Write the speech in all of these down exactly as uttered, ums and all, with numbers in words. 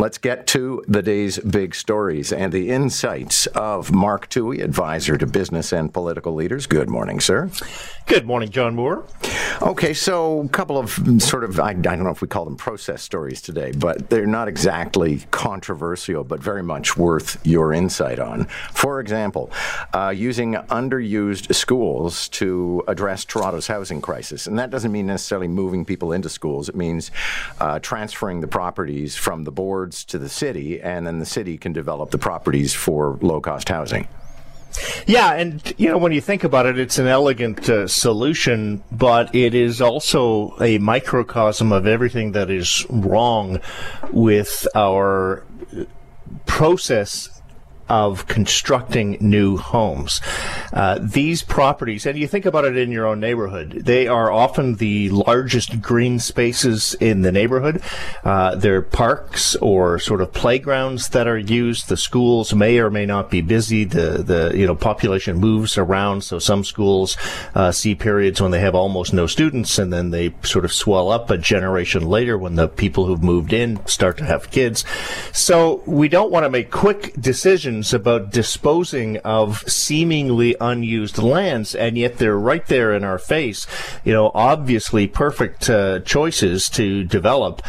let's get to the day's big stories and the insights of Mark Toohey, advisor to business and political leaders. Good morning, sir. Good morning, John Moore. Okay, so a couple of sort of, I, I don't know if we call them process stories today, but they're not exactly controversial, but very much worth your insight on. For example, uh, using underused schools to address Toronto's housing crisis. And that doesn't mean necessarily moving people into schools. It means uh, transferring the properties from the boards to the city, and then the city can develop the properties for low-cost housing. Yeah, and, you know, when you think about it, it's an elegant uh, solution, but it is also a microcosm of everything that is wrong with our process of constructing new homes. Uh, these properties, and you think about it in your own neighborhood, they are often the largest green spaces in the neighborhood. Uh, they're parks or sort of playgrounds that are used. The schools may or may not be busy. The, the you know, population moves around, so some schools uh, see periods when they have almost no students, and then they sort of swell up a generation later when the people who've moved in start to have kids. So we don't want to make quick decisions about disposing of seemingly unused lands, and yet they're right there in our face. You know, obviously perfect uh, choices to develop,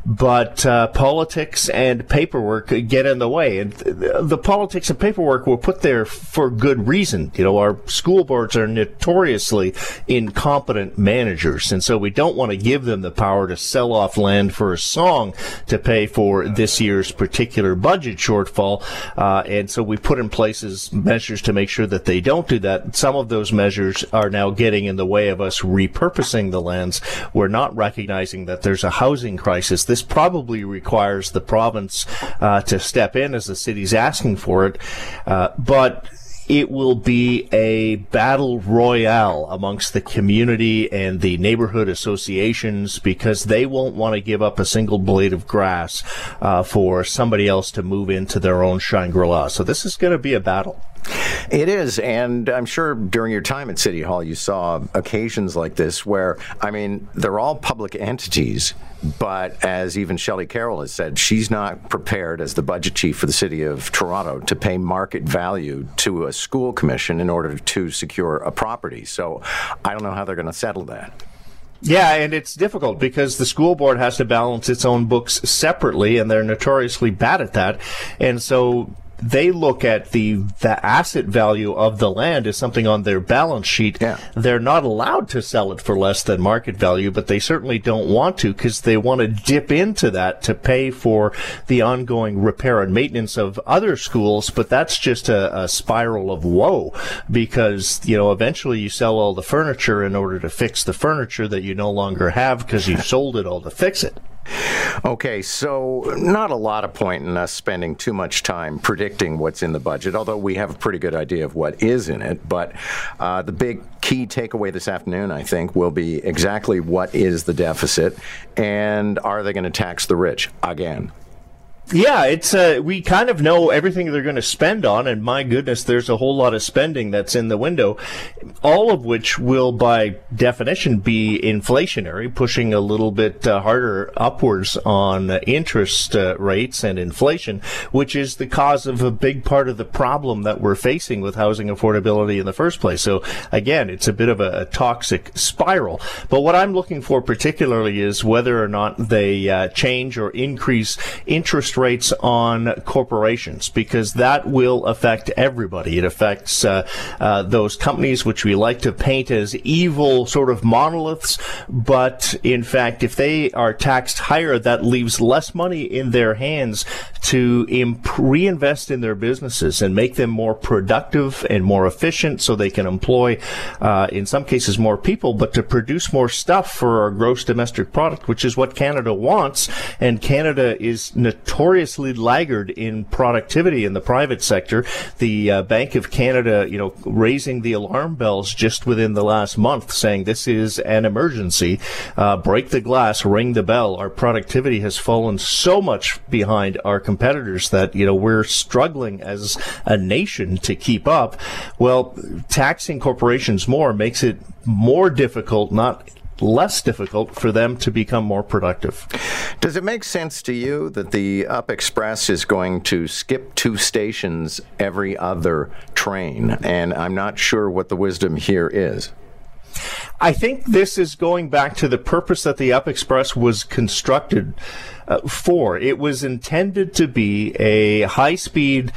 but uh, politics and paperwork get in the way. And th- the politics and paperwork were put there for good reason. You know, our school boards are notoriously incompetent managers, and so we don't want to give them the power to sell off land for a song to pay for this year's particular budget shortfall. Uh, and so we put in places measures to make sure that they don't do that. Some of those measures are now getting in the way of us repurposing the lands. We're not recognizing that there's a housing crisis. This probably requires the province uh, to step in as the city's asking for it. Uh, but it will be a battle royale amongst the community and the neighborhood associations, because they won't want to give up a single blade of grass uh, for somebody else to move into their own Shangri-La. So this is going to be a battle. It is, and I'm sure during your time at City Hall you saw occasions like this where, I mean, they're all public entities, but as even Shelley Carroll has said, she's not prepared as the budget chief for the City of Toronto to pay market value to a school commission in order to secure a property. So I don't know how they're going to settle that. Yeah, and it's difficult because the school board has to balance its own books separately, and they're notoriously bad at that. And so they look at the the asset value of the land as something on their balance sheet. Yeah. They're not allowed to sell it for less than market value, but they certainly don't want to, because they want to dip into that to pay for the ongoing repair and maintenance of other schools. But that's just a, a spiral of woe, because, you know, eventually you sell all the furniture in order to fix the furniture that you no longer have because you sold it all to fix it. Okay, so not a lot of point in us spending too much time predicting what's in the budget, although we have a pretty good idea of what is in it. But uh, the big key takeaway this afternoon, I think, will be exactly what is the deficit, and are they going to tax the rich again? Yeah, it's uh, we kind of know everything they're going to spend on, and my goodness, there's a whole lot of spending that's in the window, all of which will, by definition, be inflationary, pushing a little bit uh, harder upwards on uh, interest uh, rates and inflation, which is the cause of a big part of the problem that we're facing with housing affordability in the first place. So, again, it's a bit of a, a toxic spiral. But what I'm looking for particularly is whether or not they uh, change or increase interest rates on corporations, because that will affect everybody. It affects uh, uh, those companies which we like to paint as evil sort of monoliths, but in fact, if they are taxed higher, that leaves less money in their hands to imp- reinvest in their businesses and make them more productive and more efficient, so they can employ, uh, in some cases, more people, but to produce more stuff for our gross domestic product, which is what Canada wants. And Canada is notoriously laggard in productivity in the private sector. The uh, Bank of Canada, you know, raising the alarm bells just within the last month, saying this is an emergency. Uh, break the glass, ring the bell. Our productivity has fallen so much behind our competitors that, you know, we're struggling as a nation to keep up. Well, taxing corporations more makes it more difficult, not less difficult for them to become more productive. Does it make sense to you that the Up Express is going to skip two stations every other train? And I'm not sure what the wisdom here is. I think this is going back to the purpose that the Up Express was constructed uh, for. It was intended to be a high-speed,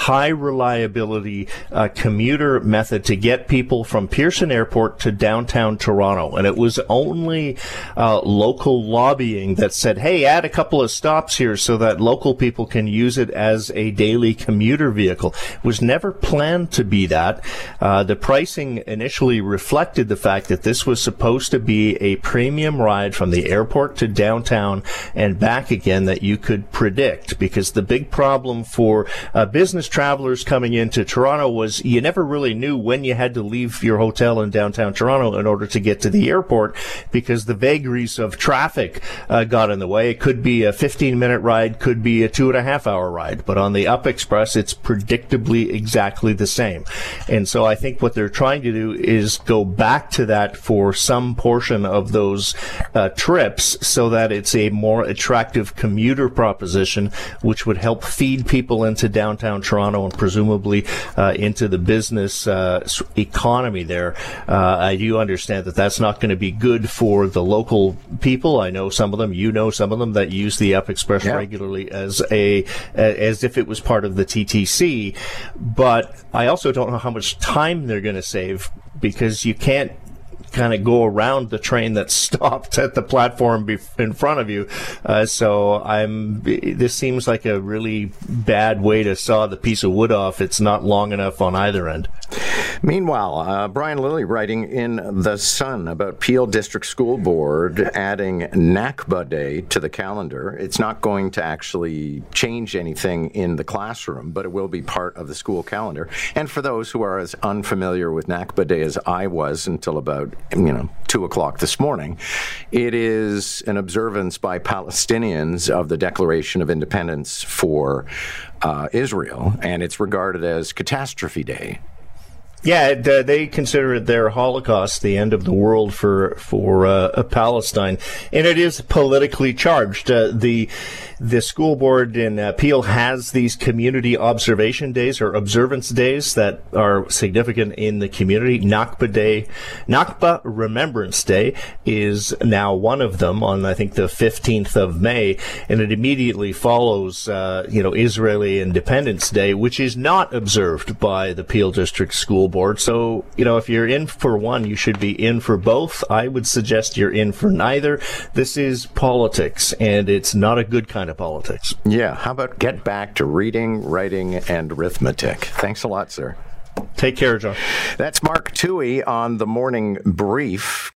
high-reliability uh, commuter method to get people from Pearson Airport to downtown Toronto. And it was only uh, local lobbying that said, hey, add a couple of stops here so that local people can use it as a daily commuter vehicle. It was never planned to be that. Uh, the pricing initially reflected the fact that this was supposed to be a premium ride from the airport to downtown and back again that you could predict, because the big problem for uh, business travelers coming into Toronto was you never really knew when you had to leave your hotel in downtown Toronto in order to get to the airport, because the vagaries of traffic uh, got in the way. It could be a fifteen minute ride, could be a two and a half hour ride, but on the Up Express it's predictably exactly the same. And so I think what they're trying to do is go back to that for some portion of those uh, trips so that it's a more attractive commuter proposition, which would help feed people into downtown Toronto and presumably uh, into the business uh, economy there. Uh, I do understand that that's not going to be good for the local people. I know some of them, you know some of them, that use the Up Express yeah. regularly as a as if it was part of the T T C. But I also don't know how much time they're going to save, because you can't kind of go around the train that stopped at the platform in front of you. Uh, so I'm. This seems like a really bad way to saw the piece of wood off. It's not long enough on either end. Meanwhile, uh, Brian Lilly writing in The Sun about Peel District School Board adding Nakba Day to the calendar. It's not going to actually change anything in the classroom, but it will be part of the school calendar. And for those who are as unfamiliar with Nakba Day as I was until about, you know, two o'clock this morning, it is an observance by Palestinians of the Declaration of Independence for uh, Israel, and it's regarded as Catastrophe Day. Yeah, they consider it their Holocaust, the end of the world for for uh, Palestine, and it is politically charged. Uh, the the school board in uh, Peel has these community observation days or observance days that are significant in the community. Nakba Day, Nakba Remembrance Day is now one of them on, I think, the fifteenth of May, and it immediately follows, uh, you know, Israeli Independence Day, which is not observed by the Peel District School Board. So, you know, if you're in for one, you should be in for both. I would suggest you're in for neither. This is politics, and it's not a good kind of politics. Yeah. How about get back to reading, writing, and arithmetic? Thanks a lot, sir. Take care, John. That's Mark Toohey on the Morning Brief.